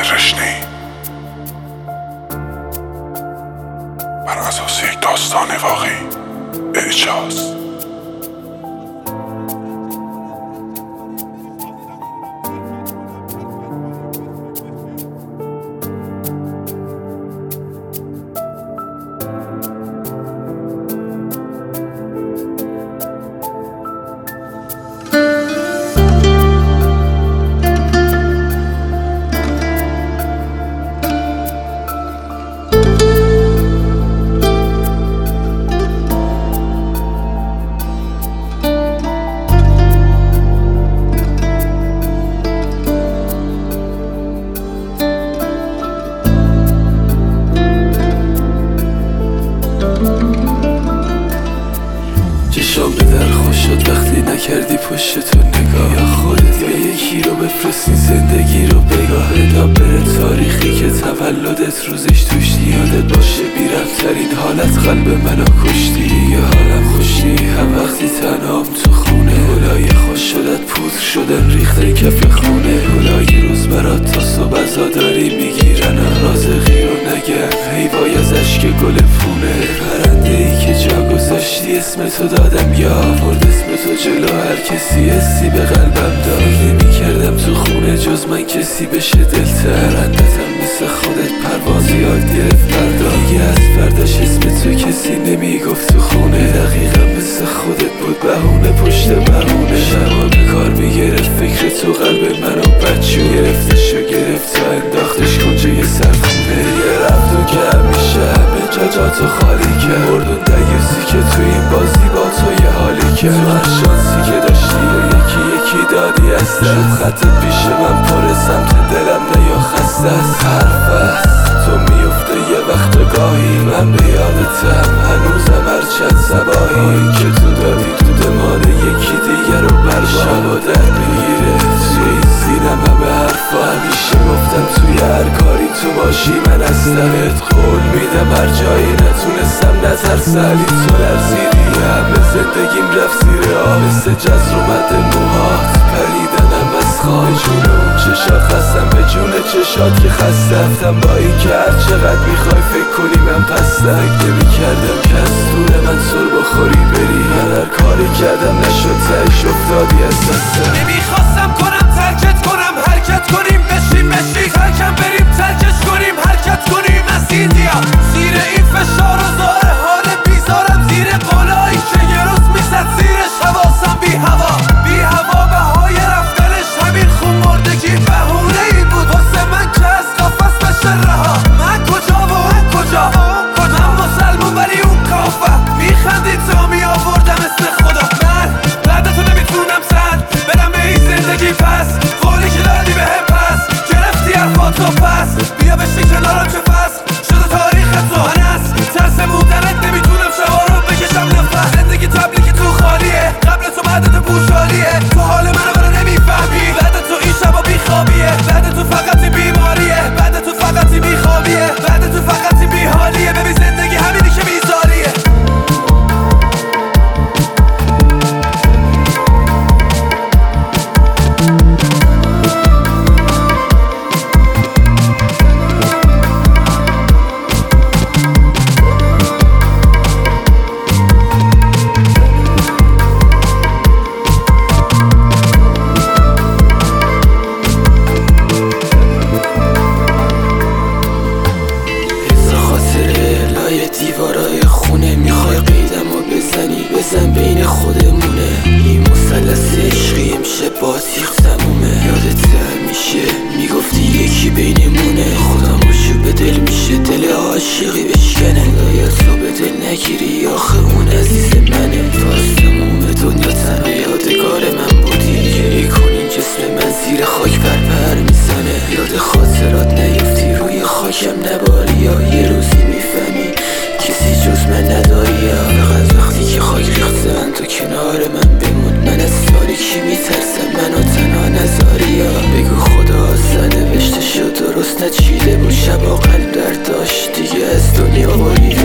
رشنه‌ای بر اساس یک داستان واقعی. اعجاز. چشام به در خوش شد وقتی نکردی پشتتو نگاه. یا خودت یا یکی رو بفرستی زندگی رو بگاه. بره تاریخی که تولدت روزش توش یادت باشه بی‌ربط‌ترین حالت قلب منو کشتی. یا حالم خوشی هم وقتی تنهام تو خونه. گلای خوش شدت پودر شدن ریخته کف خونه. گلای روز برات تا صبح عزاداری میگیرن. رازقی رو نگم حیوای از اشک گل پونه. پرنده ای که جا گذاشتی اسمتو دادم یا آورد اسمتو جلو هر کسی حسی به قلبم داد. نمی‌کردم تو خونه جز من کسی بشه دلتر. پرندتم مثل خودت پرواز یاد گرفت فردا. دیگه از فرداش اسم تو کسی نمیگفت تو خونه. دقیقا مثل خودت بود بهونه پشت بهونه. شبا به کار میگرفت فکر تو قلب منو بچو. گرفتشو گرفت تا انداختش کنجه سرخونه. یه رفت و که همیشه همه جاتو خالی کرد. مردون دیوزی که تو این بازی با تو یه حالی کرد. تو هر شانسی که داشتی و یکی دادی از دست. خط پیش من پر سمت دلم نه یا خسته از حرف است. تو میفته یه وقت گاهی من به یادتم هنوزم هر چند صباحی که تو دادی تو دماغ یکی دیگر رو بر شبا در بگیره. توی این سینم همه حرفا همیشه گفتم توی هر کاری تو باشی من هستمت. قول میدم هر جایی نتونستم نترسم ولی تو لرزیدی. همه زندگیم رفت زیر آب مثل جزر اومد موهات. پریدنم از خواه جون اون چشات خستم به جون چشات که خستم. با این که هر چقدر میخوای فکر کنی من پستم. فکر نمی‌کردم که از دور من سر بخوری بری. من هر کاری کردم نشد تهش افتادی از دستم. نمیخواستم کنم ترکت کنم حرکت کنیم بشیم ترکم بریم ترکش کنیم حرکت کنیم از این دیا. زیر این فشار و زار حال بیزارم زیر قلایی که یه روز میزد زیرش حواسم بی هوا به های رفتنش. همین خون مردگی بهونه ای بود واسه من که از قفس بشه رها. من کجا و من کجا من مسلمون ولی اون کافه. میخندید تا میآوردم اسم خدا. من بعد تو نمیتونم زد برم به این زندگی پس. قولی که دادی بهم پس گرفتی حرفاتو پس. بیا بشین کنارم که فصل شده تاریخ تو. من از ترس موندنت نمیتونم شبا رو بکشم نفس. زندگی تبلیغ تو خالیه قبل تو بعد تو بوشالیه. تو حال منو برا نمیفهمی بعد تو این شبا بیخوابیه. بعد تو فقط بیماریه بعد تو فقط بیخوابیه. بعد تو فقط بیحالیه. ببین زندگی همینی که میذاریه. دیوارای خونه میخوای قیدم و بزن بین خودمونه. این مثلث عشقی امشه با تیغ تمومه. یادت همیشه میگفتی یکی بینمونه. خودم باشو به دل میشه دل عاشقی بشکنه. باید تو به دل نگیری آخه اون عزیز منه. تو از تموم دنیا تنها یادگار من بودی. گریه کنین جسم من زیر خاک پر میزنه. یاد خاطرات نیفتی روی خاکم نباری. یا یه روزی میفهمی کسی جز من نداری. فقط وقتی که خاک ریختن تو کنار من بمون. من از تاریکی میترسم منو تنها نذاری. بگو خدا سنوشته شد درست نچیده بود. شبا قلب در داشت دیگه از دنیا بریده